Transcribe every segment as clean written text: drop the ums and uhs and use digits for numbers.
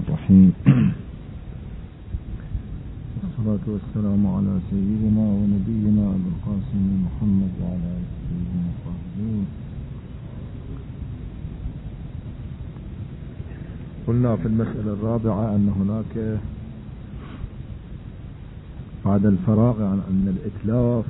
الرحيم. والصلاة والسلام على سيدنا ونبينا أبي القاسم محمد وعلى آله سيدنا الطاهرين. قلنا في المسألة الرابعة أن هناك بعد الفراغ عن أن الإتلاف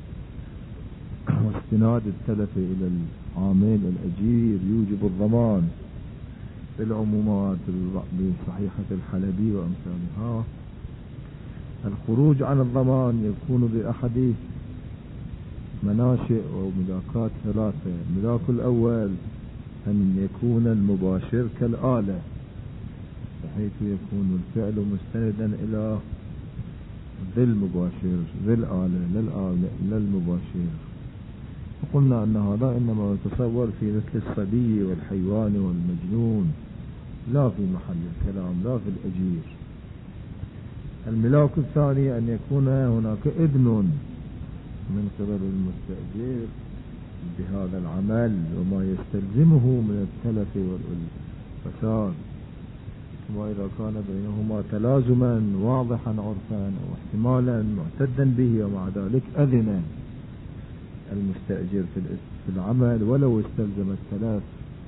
واستناد التلف إلى العامل الأجير يوجب الضمان بالعمومات بصحيحة الحلبي وأمثالها. الخروج عن الضمان يكون بأحد مناشئ أو ملاكات ثلاثة. الملاك الأول أن يكون المباشر كالآلة، بحيث يكون الفعل مستندا إلى ذي المباشر، ذي الآلة لا المباشر. وقلنا أن هذا إنما يتصور في مثل الصبي والحيوان والمجنون، لا في محل الكلام، لا في الأجير. الملاك الثاني أن يكون هناك إذن من قبل المستأجر بهذا العمل وما يستلزمه من التلف والفساد، كما إذا كان بينهما تلازما واضحا عرفا أو احتمالا معتدا به، ومع ذلك أذن المستأجر في العمل ولو استلزم التلف.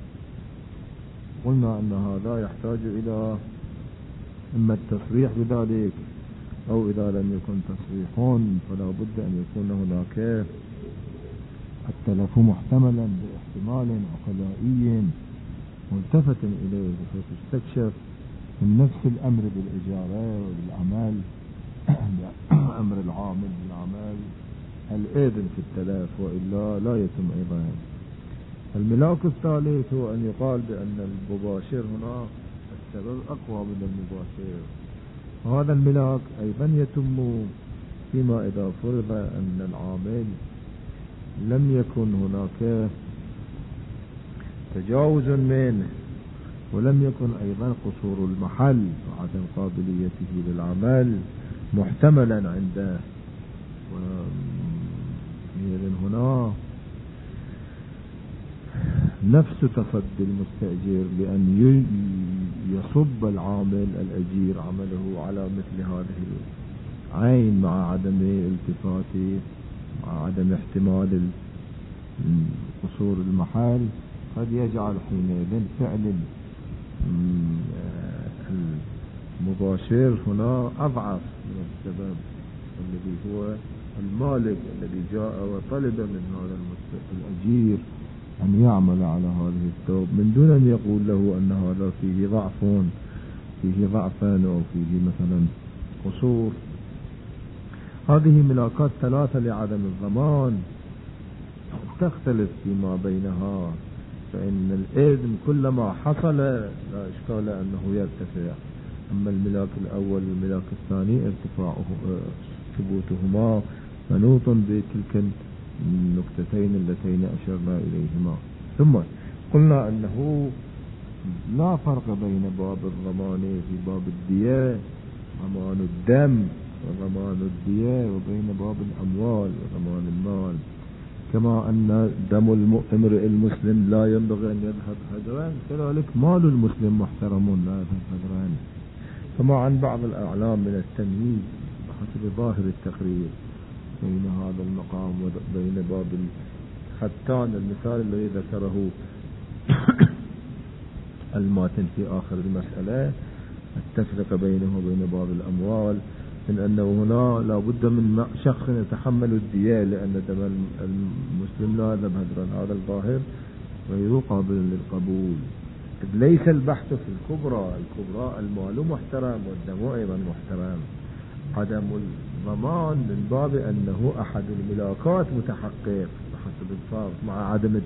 قلنا أن هذا يحتاج إلى إما التصريح بذلك، أو إذا لم يكن تصريح فلا بد أن يكون هناك التلف محتملا باحتمال عقلائي ملتفت إليه، بحيث يستكشف من نفس الأمر بالإجارة وبالعمل أمر العامل بالعمل الإذن في التلف، وإلا لا يتم أيضا. الملاك الثالث هو أن يقال بأن المباشر هنا السبب أقوى من المباشر، وهذا الملاك أيضا يتم فيما إذا فرض أن العامل لم يكن هناك تجاوز منه، ولم يكن أيضا قصور المحل وعدم قابليته للعمل محتملا عنده. وإذن هنا نفس تصدي المستأجر بأن يصب العامل الأجير عمله على مثل هذه العين مع عدم التفاته، مع عدم احتمال قصور المحل، قد يجعل حينئذ فعل المباشر هنا أضعف من السبب الذي هو المالك الذي جاء وطلب من هذا الأجير أن يعمل على هذه الثوب، من دون أن يقول له أن هذا فيه ضعفا أو فيه مثلا قصور. هذه ملاكات ثلاثة لعدم الضمان تختلف فيما بينها، فإن الإذن كلما حصل لا إشكال أنه يرتفع. أما الملاك الأول والملاك الثاني ثبوتهما منوط بتلك النقطتين اللتين أشرنا إليهما. ثم قلنا أنه لا فرق بين باب الضمان في باب الدية، ضمان الدم وضمان الدية، وبين باب الأموال وضمان المال. كما أن دم امرئ المسلم لا ينبغي أن يذهب هدرا، كذلك مال المسلم محترم لا يذهب هدرا. كما عن بعض الأعلام من التمييز بحسب ظاهر التقرير بين هذا المقام وبين باب الختان، المثال الذي ذكره الماتن في آخر المسألة، التفرقة بينه وبين باب الأموال، من أنه هنا لا بد من شخص يتحمل الدية لأن دم المسلم لا يذهب هدرا. هذا الظاهر غير قابل للقبول. ليس البحث في الكبرى المال محترم والدم أيضا محترم. عدم الضمان من باب أنه أحد الملاكات متحقق بحسب الفرق، مع عدم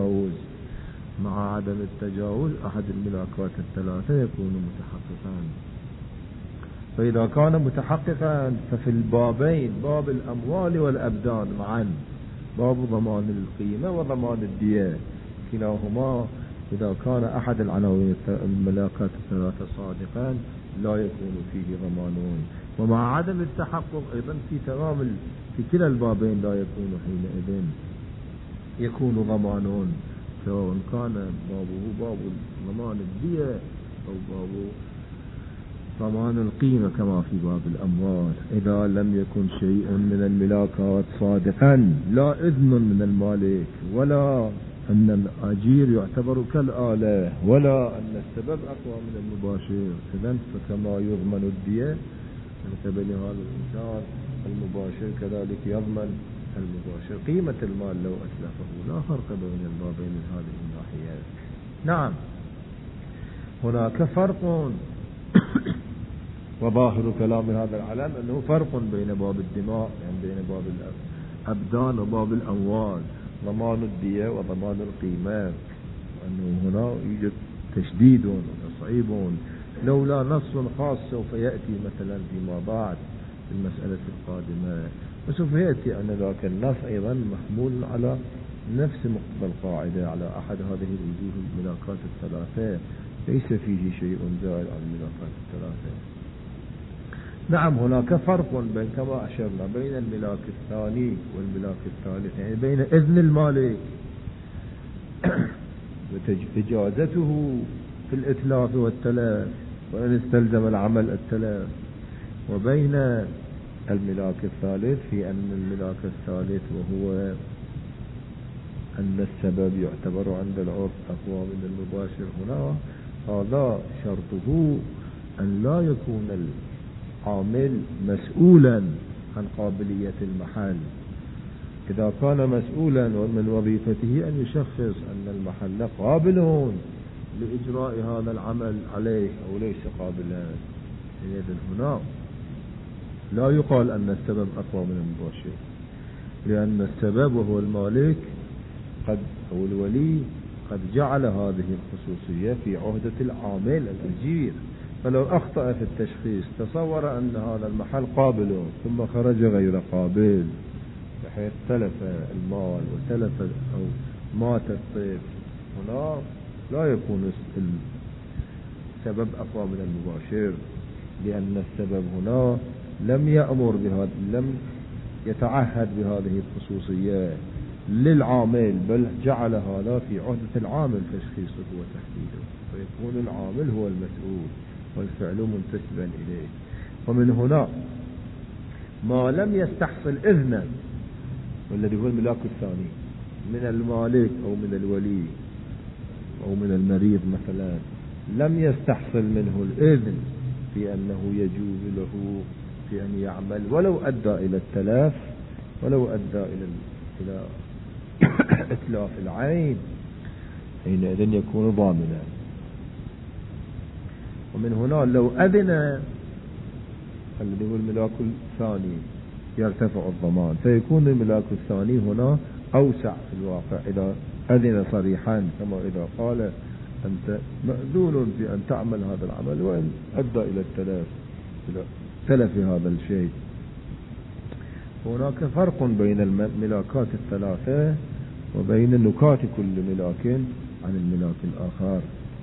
التجاوز أحد الملاكات الثلاثة يكون متحققا. فإذا كان متحققا ففي البابين، باب الأموال والأبدان معا، باب ضمان القيمة وضمان الدية، كلاهما إذا كان أحد العناوين الملاكات الثلاثة صادقا لا يكون فيه ضمان. ومع عدم التحقق أيضا في كلا البابين لا يكون حينئذ يكون ضمان، سواء كان بابه باب ضمان الدية أو باب ضمان القيمة كما في باب الأموال. إذا لم يكن شيء من الملاكات صادقا، لا إذن من المالك، ولا أن الأجير يعتبر كالآلة، ولا أن السبب أقوى من المباشر، إذن فكما يضمن الدية من قبل هذا الإنسان المباشر، كذلك يضمن المباشر قيمة المال لو أتلفه. لا فرق بين البابين من هذه الناحية. نعم، هناك فرق، وظاهر كلام هذا العلم أنه فرق بين باب الدماء، يعني بين باب الأبدان وباب الأموال، ضمان الدية وضمان القيمة، أنه هنا يوجد تشديد وتصعيب، لولا نص خاص سوف يأتي مثلا فيما بعد في المسألة القادمة، وسوف يأتي أن ذاك النص أيضا محمول على نفس مقتضى القاعدة، على أحد هذه الوجوه الملاكات الثلاثة، ليس فيه شيء زائد عن الملاكات الثلاثة. نعم، هناك فرق بين كما أشرنا بين الملاك الثاني والملاك الثالث، يعني بين إذن المالك وإجازته في الإتلاف والتلف وإن استلزم العمل التلف، وبين الملاك الثالث في أن الملاك الثالث وهو أن السبب يعتبر عند العرف أقوى من المباشر. هنا هذا شرطه أن لا يكون العامل مسؤولا عن قابلية المحل. إذا كان مسؤولا ومن وظيفته أن يشخص أن المحل قابل لإجراء هذا العمل عليه أو ليس قابلا، إذن هنا لا يقال أن السبب أقوى من المباشر، لأن السبب وهو المالك أو الولي قد جعل هذه الخصوصية في عهدة العامل الأجير، فلو أخطأ في التشخيص تصور أن هذا المحل قابل ثم خرج غير قابل، بحيث تلف المال وتلف أو مات الطفل، هنا لا يكون السبب أقوى من المباشر، لأن السبب هنا لم يأمر بهذا، لم يتعهد بهذه الخصوصية للعامل، بل جعل هذا في عهدة العامل تشخيصه وتحديده، فيكون العامل هو المسؤول والفعل منتسبا إليه. ومن هنا ما لم يستحصل إذنا، والذي هو الملاك الثاني من المالك أو من الولي أو من المريض مثلا، لم يستحصل منه الإذن في أنه يجوز له في أن يعمل ولو أدى إلى التلف، ولو أدى إلى إتلاف العين، حينئذ يكون ضامنا. ومن هنا لو أذن الذي هو الملاك الثاني يرتفع الضمان، فيكون الملاك الثاني هنا أوسع في الواقع إذا أذن صريحا، كما إذا قال أنت مأذون في أن تعمل هذا العمل وإن أدى إلى التلف، إلى تلف هذا الشيء. هناك فرق بين الملاكات الثلاثة وبين نكات كل ملاك عن الملاك الآخر.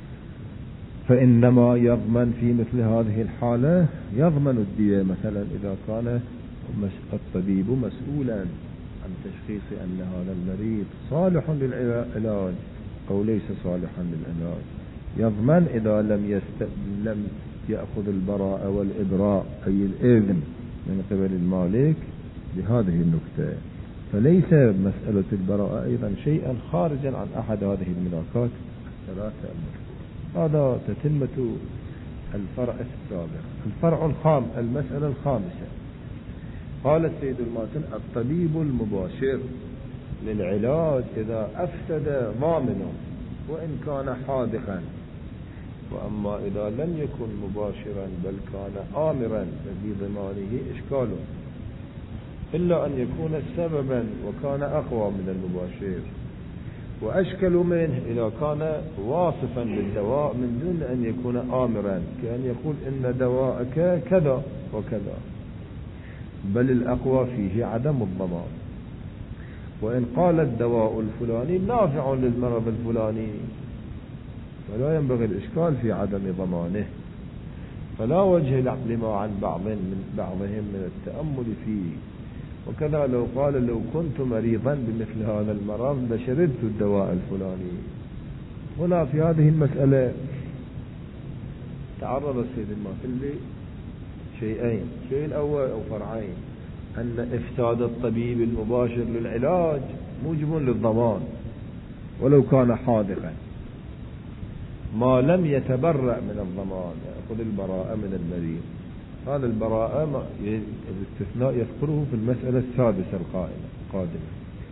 فإنما يضمن في مثل هذه الحالة، يضمن الدية مثلا إذا كان الطبيب مسؤولا عن تشخيص أن هذا المريض صالح للعلاج أو ليس صالحا للعلاج، يضمن إذا لم يأخذ البراءة والإبراء أي الإذن من قبل المالك بهذه النكتة. فليس مسألة البراءة أيضا شيئا خارجا عن أحد هذه الملاكات الثلاثة المذكورة. هذا تتمة الفرع السابق. الفرع الخامس، المسألة الخامسة، قال السيد الماتن: الطبيب المباشر للعلاج إذا أفسد ضامنه وإن كان حاذقا، وأما إذا لم يكن مباشرا بل كان آمرا ففي ضمانه إشكال، إلا أن يكون سببا وكان أقوى من المباشر، وأشكل منه إذا كان واصفا بالدواء من دون أن يكون آمرا، كأن يقول إن دواءك كذا وكذا، بل الأقوى فيه عدم الضمان. وإن قال الدواء الفلاني نافع للمرض الفلاني، فلا ينبغي الإشكال في عدم ضمانه، فلا وجه لما عن بعضهم من التأمل فيه. وكذا لو قال: لو كنت مريضا بمثل هذا المرض لشربت الدواء الفلاني، هنا في هذه المسألة تعرض السيد الماتلي شيئين، الشيء الأول أو فرعين: أن إفساد الطبيب المباشر للعلاج موجب للضمان ولو كان حاذقا، ما لم يتبرأ من الضمان، يأخذ البراءة من المريض. هذا البراءة الاستثناء يذكره في المسألة السادسة القادمة.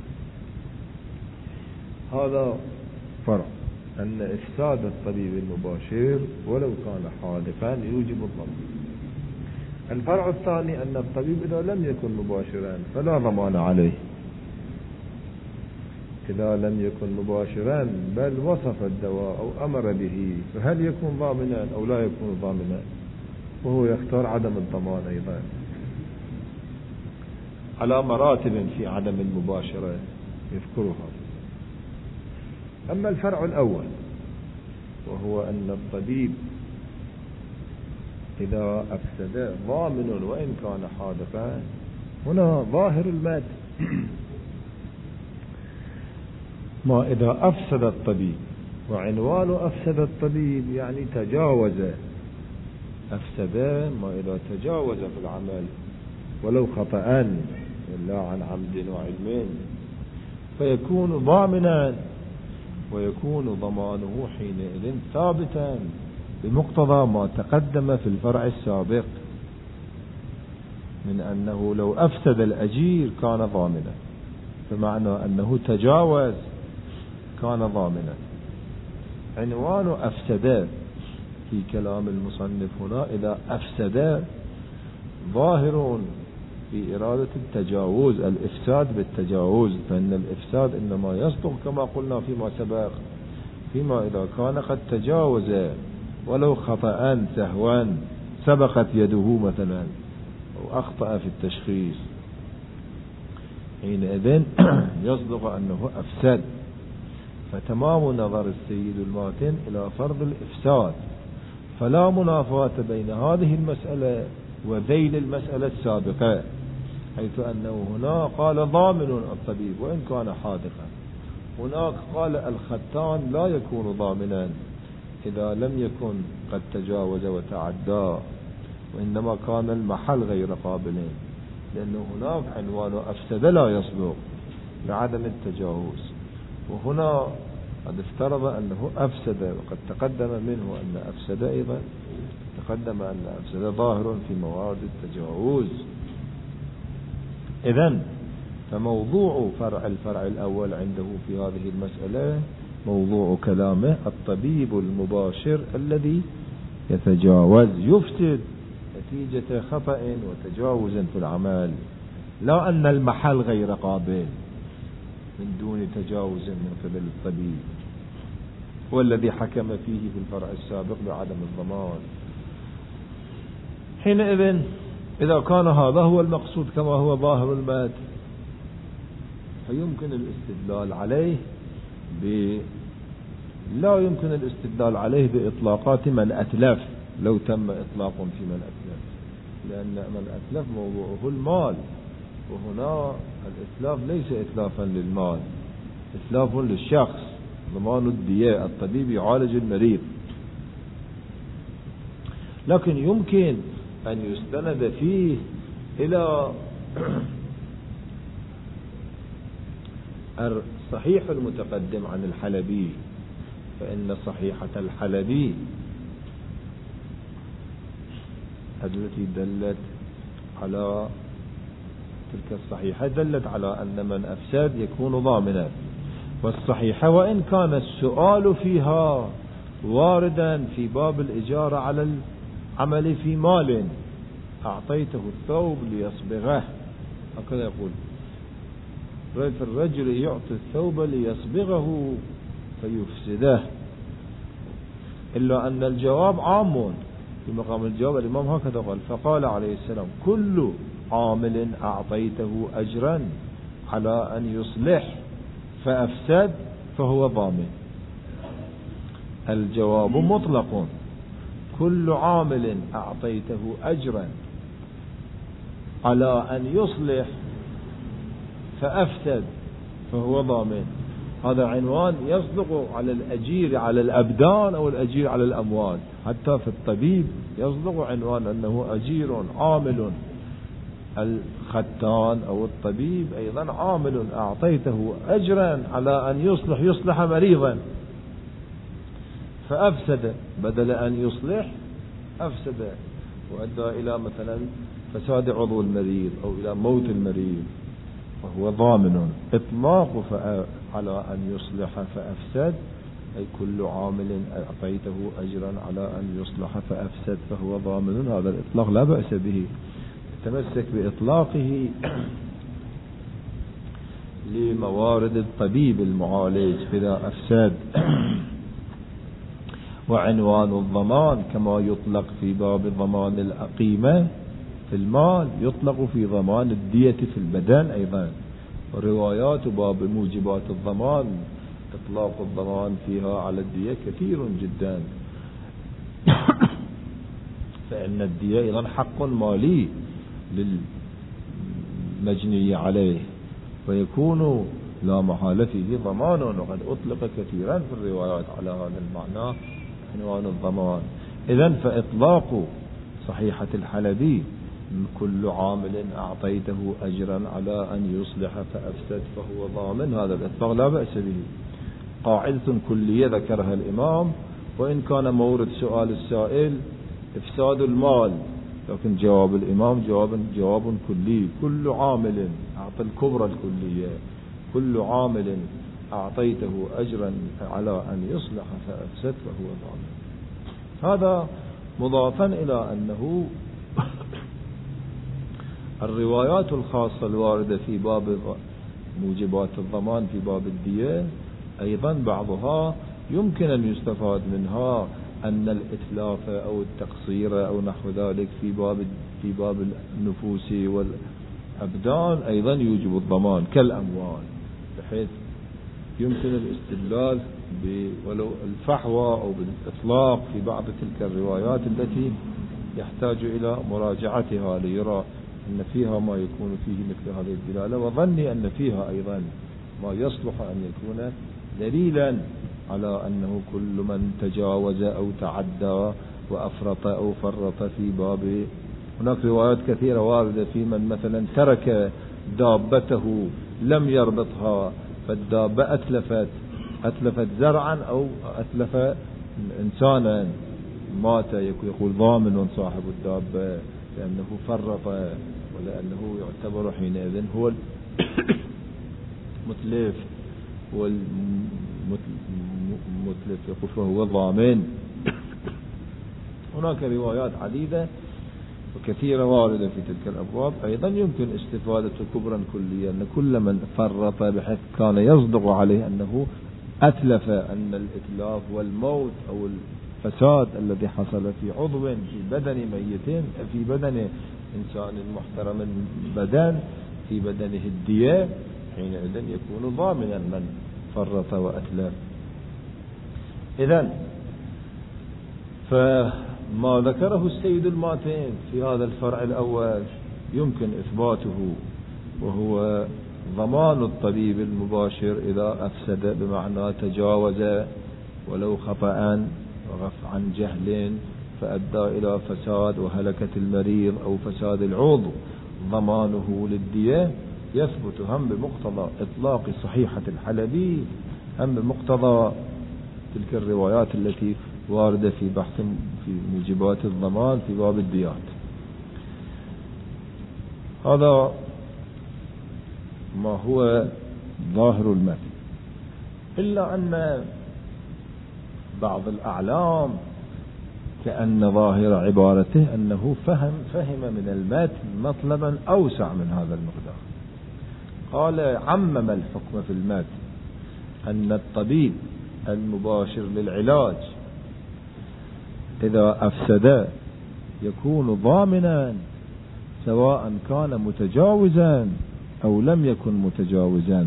هذا فرع، أن إفساد الطبيب المباشر ولو كان حاذقا يوجب الضمان. الفرع الثاني أن الطبيب إذا لم يكن مباشرا فلا ضمان عليه، إذا لم يكن مباشرا بل وصف الدواء أو أمر به، فهل يكون ضامنا أو لا يكون ضامنا؟ وهو يختار عدم الضمان أيضا على مراتب في عدم المباشرة يذكرها. أما الفرع الأول وهو أن الطبيب إذا أفسد ضامن وإن كان حاذقا، هنا ظاهر المد ما إذا أفسد الطبيب، وعنوان أفسد الطبيب يعني تجاوز، أفسد ما إذا تجاوز في العمل ولو خطأ إلا عن عمد وعلم، فيكون ضامنا ويكون ضمانه حينئذ ثابتا بمقتضى ما تقدم في الفرع السابق من أنه لو أفسد الأجير كان ضامنا، فمعنى أنه تجاوز كان ضامنا. عنوان أفسد في كلام المصنف هنا إذا أفسد ظاهر في إرادة التجاوز، الإفساد بالتجاوز، فإن الإفساد إنما يصدق كما قلنا فيما سبق فيما إذا كان قد تجاوز ولو خطأ سهوا سبقت يده مثلا أو أخطأ في التشخيص، حينئذ يصدق أنه أفسد. فتمام نظر السيد الماتن إلى فرض الإفساد، فلا منافاة بين هذه المسألة وذيل المسألة السابقة، حيث أنه هنا قال ضامن الطبيب وإن كان حاذقا، هناك قال الختان لا يكون ضامنا إذا لم يكن قد تجاوز وتعدى، وإنما كان المحل غير قابل، لأنه هناك عنوان أفسد لا يصدق لعدم التجاوز، وهنا قد افترض أنه أفسد، وقد تقدم منه أن أفسد أيضا تقدم أن أفسد ظاهر في موارد التجاوز. إذن فموضوع الفرع الأول عنده في هذه المسألة موضوع كلامه الطبيب المباشر الذي يتجاوز يفسد نتيجة خطأ وتجاوز في العمل، لا أن المحل غير قابل من دون تجاوز من قبل الطبيب، والذي حكم فيه في الفرع السابق بعدم الضمان. حينئذ إذا كان هذا هو المقصود كما هو ظاهر المد، فيمكن الاستدلال عليه لا يمكن الاستدلال عليه بإطلاقات من أتلف لو تم إطلاق في من أتلف، لأن من أتلف موضوعه المال، وهنا الإتلاف ليس إتلافا للمال، إتلاف للشخص، ضمان الدية، الطبيب يعالج المريض. لكن يمكن أن يستند فيه إلى الصحيح المتقدم عن الحلبي، فإن صحيحة الحلبي التي دلت على تلك الصحيحة دلت على أن من أفسد يكون ضامنا، والصحيحة وإن كان السؤال فيها واردا في باب الإجارة على العمل في مال أعطيته الثوب ليصبغه، هكذا يقول الرجل يعطي الثوب ليصبغه فيفسده، إلا أن الجواب عام في مقام الجواب. الإمام هكذا قال: فقال عليه السلام: كل عامل أعطيته أجرا على أن يصلح فأفسد فهو ضامن. الجواب مطلق: كل عامل أعطيته أجرا على أن يصلح فأفسد فهو ضامن. هذا عنوان يصدق على الأجير على الأبدان أو الأجير على الأموال. حتى في الطبيب يصدق عنوان أنه أجير عامل. الختان أو الطبيب أيضا عامل، أعطيته أجرا على أن يصلح مريضا فأفسد، بدل أن يصلح أفسد وأدى إلى مثلا فساد عضو المريض أو إلى موت المريض، وهو ضامن. إطلاق على أن يصلح فأفسد أي كل عامل أعطيته أجرا على أن يصلح فأفسد فهو ضامن. هذا الإطلاق لا بأس به، تمسك بإطلاقه لموارد الطبيب المعالج إذا أفسد. وعنوان الضمان كما يطلق في باب ضمان القيمة في المال يطلق في ضمان الدية في البدن أيضا. وروايات باب موجبات الضمان إطلاق الضمان فيها على الدية كثير جدا. فإن الدية أيضا حق مالي للمجني عليه، ويكون لا محالة فيه ضمان، وقد أطلق كثيرا في الروايات على هذا المعنى عنوان الضمان. إذن فإطلاق صحيحة الحلبي كل عامل أعطيته أجرا على أن يصلح فأفسد فهو ضامن، هذا الإطلاق لا بأس به. قاعدة كلية ذكرها الإمام، وإن كان مورد سؤال السائل إفساد المال، لكن جواب الإمام جواب كلي. كل عامل أعطى الكبرى الكلية، كل عامل أعطيته أجرا على أن يصلح فأفسد فهو ضامن. هذا مضافا إلى أنه الروايات الخاصة الواردة في باب موجبات الضمان في باب الدية أيضا بعضها يمكن أن يستفاد منها أن الإتلاف أو التقصير أو نحو ذلك في باب النفوس والأبدان أيضا يوجب الضمان كالأموال، بحيث يمكن الاستدلال ولو الفحوى أو بالإطلاق في بعض تلك الروايات التي يحتاج إلى مراجعتها ليرى أن فيها ما يكون فيه مثل هذه الدلالة، وظني أن فيها أيضا ما يصلح أن يكون دليلا على أنه كل من تجاوز أو تعدى وأفرط أو فرط في باب. هناك روايات كثيرة واردة في من مثلا ترك دابته لم يربطها فالدابة أتلفت زرعا أو أتلف إنسانا مات، يقول ضامن صاحب الدابة لأنه فرط ولأنه يعتبر حينئذ هو المتلف يقول فهو ضامن. هناك روايات عديدة وكثيرة واردة في تلك الأبواب. أيضا يمكن استفادة كبرا كليا أن كل من فرط بحيث كان يصدق عليه أنه أتلف، أن الإتلاف والموت أو الفساد الذي حصل في عضو في بدن ميت في بدن إنسان محترم بدن في بدنه الدية، حينئذ يكون ضامنا من فرط وأتلف. إذن فما ذكره السيد الماتين في هذا الفرع الأول يمكن إثباته، وهو ضمان الطبيب المباشر إذا أفسد بمعنى تجاوز ولو خطأ عن جهل فأدى إلى فساد وهلكة المريض أو فساد العضو، ضمانه للدية يثبت هم بمقتضى إطلاق صحيحة الحلبي، هم بمقتضى تلك الروايات التي واردة في بحث في موجبات الضمان في باب الديات. هذا ما هو ظاهر المتن، إلا أن بعض الأعلام كأن ظاهر عبارته أنه فهم من المتن مطلبا أوسع من هذا المقدار. قال عمم الحكم في المتن أن الطبيب المباشر للعلاج إذا أفسد يكون ضامنا سواء كان متجاوزا أو لم يكن متجاوزا،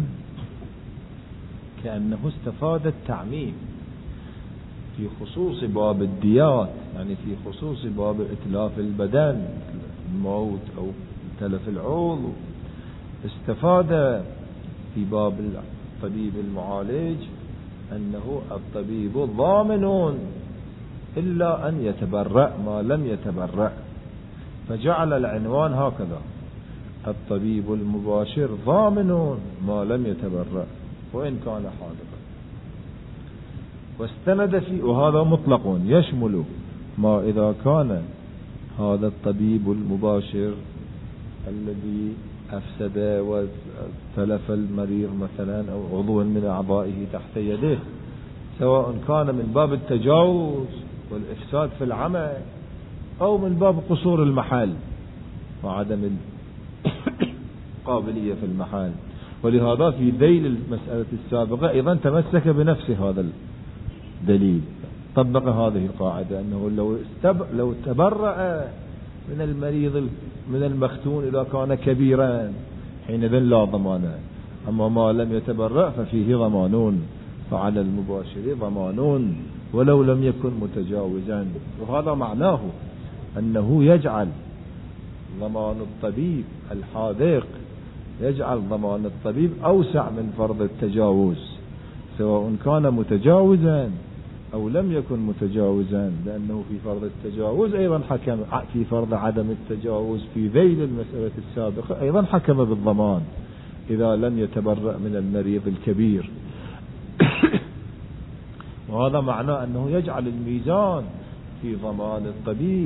كأنه استفاد التعميم في خصوص باب الديات، يعني في خصوص باب إتلاف البدن الموت أو تلف العضو، استفاد في باب الطبيب المعالج أنه الطبيب ضامن إلا أن يتبرأ ما لم يتبرأ، فجعل العنوان هكذا: الطبيب المباشر ضامن ما لم يتبرأ وإن كان حاذقا. واستند فيه، وهذا مطلق يشمل ما إذا كان هذا الطبيب المباشر الذي أفسد وتلف المريض مثلا أو عضو من أعضائه تحت يده، سواء كان من باب التجاوز والإفساد في العمل أو من باب قصور المحل وعدم القابلية في المحل. ولهذا في ذيل المسألة السابقة أيضا تمسك بنفس هذا الدليل، طبق هذه القاعدة أنه لو تبرأ من المريض من المختون إذا كان كبيرا حينئذ لا ضمان، أما ما لم يتبرأ ففيه ضمانون، فعلى المباشر ضمانون ولو لم يكن متجاوزا. وهذا معناه أنه يجعل ضمان الطبيب الحاذق، يجعل ضمان الطبيب أوسع من فرض التجاوز، سواء كان متجاوزا أو لم يكن متجاوزا، لأنه في فرض التجاوز أيضا حكم، في فرض عدم التجاوز في ذيل المسألة السابقة أيضا حكم بالضمان إذا لم يتبرأ من المريض الكبير. وهذا معناه أنه يجعل الميزان في ضمان الطبيب،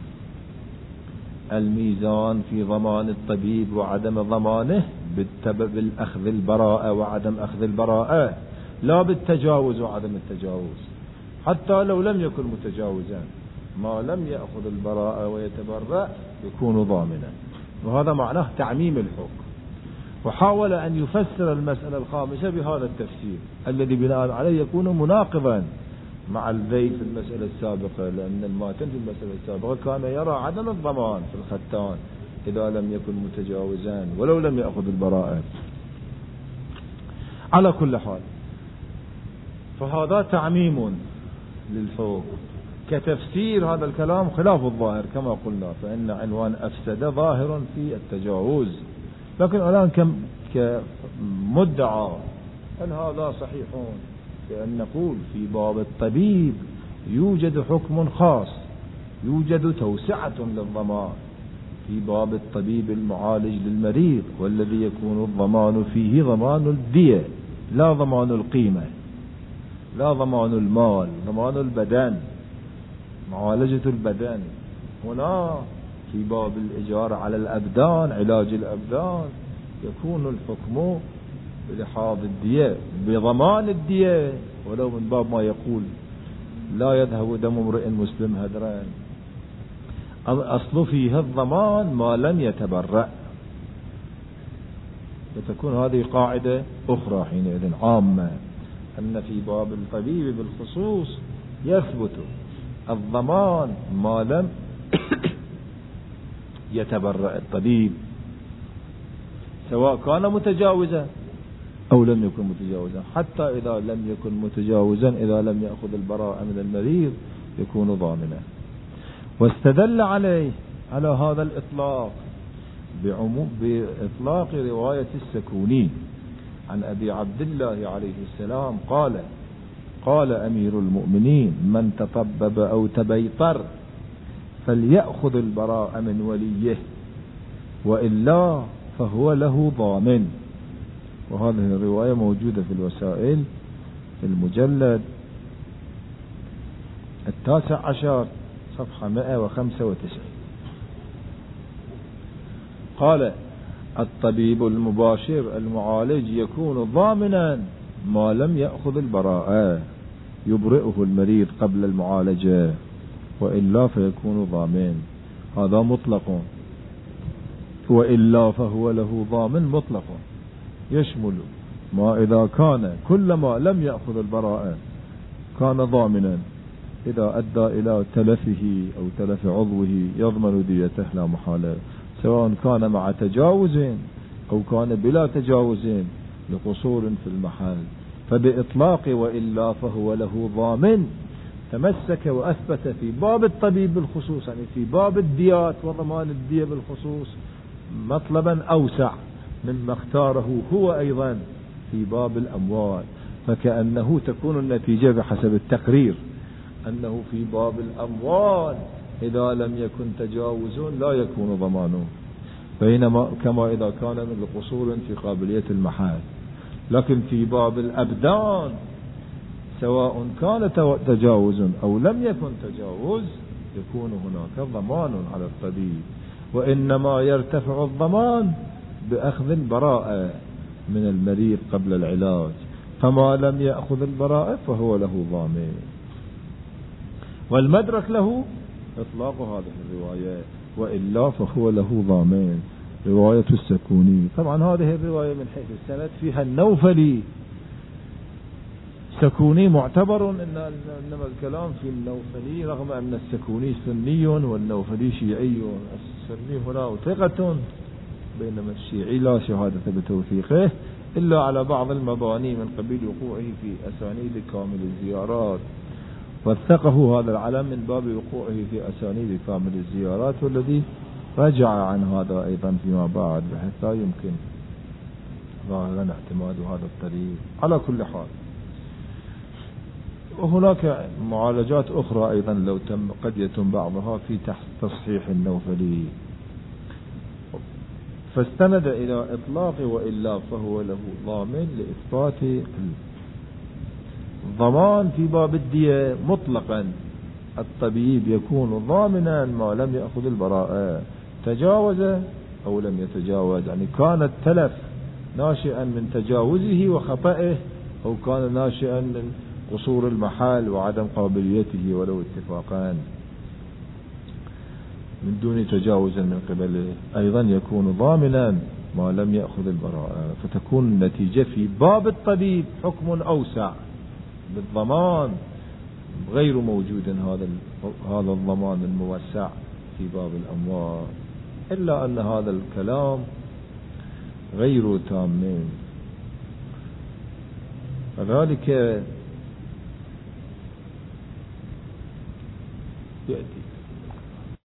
الميزان في ضمان الطبيب وعدم ضمانه بالأخذ البراءة وعدم أخذ البراءة، لا بالتجاوز وعدم التجاوز، حتى لو لم يكن متجاوزا ما لم يأخذ البراءة ويتبرأ يكون ضامنا. وهذا معناه تعميم الحكم. وحاول أن يفسر المسألة الخامسة بهذا التفسير الذي بناء عليه يكون مناقضا مع الذيل في المسألة السابقة، لأن الماتن في المسألة السابقة كان يرى عدم الضمان في الختان إذا لم يكن متجاوزا ولو لم يأخذ البراءة. على كل حال فهذا تعميم للحكم كتفسير هذا الكلام خلاف الظاهر كما قلنا، فإن عنوان أفسد ظاهر في التجاوز، لكن الآن كمدعى هل هذا صحيح؟ بأن نقول في باب الطبيب يوجد حكم خاص، يوجد توسعة للضمان في باب الطبيب المعالج للمريض، والذي يكون الضمان فيه ضمان الدية لا ضمان القيمة، لا ضمان المال، ضمان البدن، معالجة البدن. هنا في باب الإجارة على الأبدان، علاج الأبدان، يكون الحكم بلحاظ الدية بضمان الدية، ولو من باب ما يقول لا يذهب دم امرئ مسلم هدرا. الأصل فيها الضمان ما لم يتبرأ، فتكون هذه قاعدة أخرى حينئذ عامة، أن في باب الطبيب بالخصوص يثبت الضمان ما لم يتبرأ الطبيب، سواء كان متجاوزا أو لم يكن متجاوزا، حتى إذا لم يكن متجاوزا إذا لم يأخذ البراءة من المريض يكون ضامنا. واستدل عليه على هذا الإطلاق بإطلاق رواية السكوني عن أبي عبد الله عليه السلام قال أمير المؤمنين: من تطبب أو تبيطر فليأخذ البراءة من وليه وإلا فهو له ضامن. وهذه الرواية موجودة في الوسائل في المجلد 19 صفحة 195. قال: الطبيب المباشر المعالج يكون ضامنا ما لم يأخذ البراءة، يبرئه المريض قبل المعالجة وإلا فيكون ضامن. هذا مطلق، وإلا فهو له ضامن مطلق، يشمل ما إذا كان كلما لم يأخذ البراءة كان ضامنا، إذا أدى إلى تلفه أو تلف عضوه يضمن ديته لا محالة، سواء كان مع تجاوز أو كان بلا تجاوز لقصور في المحل. فبإطلاق وإلا فهو له ضامن تمسك وأثبت في باب الطبيب بالخصوص، يعني في باب الديات وضمان الدية بالخصوص، مطلبا أوسع مما اختاره هو أيضا في باب الأموال، فكأنه تكون النتيجة بحسب التقرير أنه في باب الأموال إذا لم يكن تجاوز لا يكون ضمانه، بينما كما إذا كان من قصور في قابلية المحال. لكن في باب الأبدان سواء كان تجاوز أو لم يكن تجاوز يكون هناك ضمان على الطبيب، وإنما يرتفع الضمان بأخذ البراءة من المريض قبل العلاج، فما لم يأخذ البراءة فهو له ضامن. والمدرك له إطلاق هذه الرواية، وإلا فهو له ضامن. رواية السكوني، طبعا هذه الرواية من حيث السند فيها النوفلي، سكوني معتبر، إنما الكلام في النوفلي رغم أن السكوني سني والنوفلي شيعي. السني هنا ثقة بينما الشيعي لا شهادة بتوثيقه إلا على بعض المباني من قبيل وقوعه في أسانيد كامل الزيارات، وثقه هذا العلم من باب وقوعه في أسانيد كامل الزيارات، والذي رجع عن هذا أيضا فيما بعد، بحيث لا يمكن ظاهرا اعتماد هذا الطريق. على كل حال، وهناك معالجات أخرى أيضا لو تم قد يتم بعضها في تصحيح النوفلي، فاستند إلى إطلاق وإلا فهو له ضامن لإثبات الضمان في باب الدية مطلقا. الطبيب يكون ضامنا ما لم يأخذ البراءة، تجاوز أو لم يتجاوز، يعني كان التلف ناشئا من تجاوزه وخطئه أو كان ناشئا من قصور المحال وعدم قابليته ولو اتفاقا من دون تجاوز من قبله، أيضا يكون ضامنا ما لم يأخذ البراءة. فتكون النتيجة في باب الطبيب حكم أوسع بالضمان غير موجود هذا الضمان الموسع في باب الأموال، إلا أن هذا الكلام غير تام. فذلك يأتي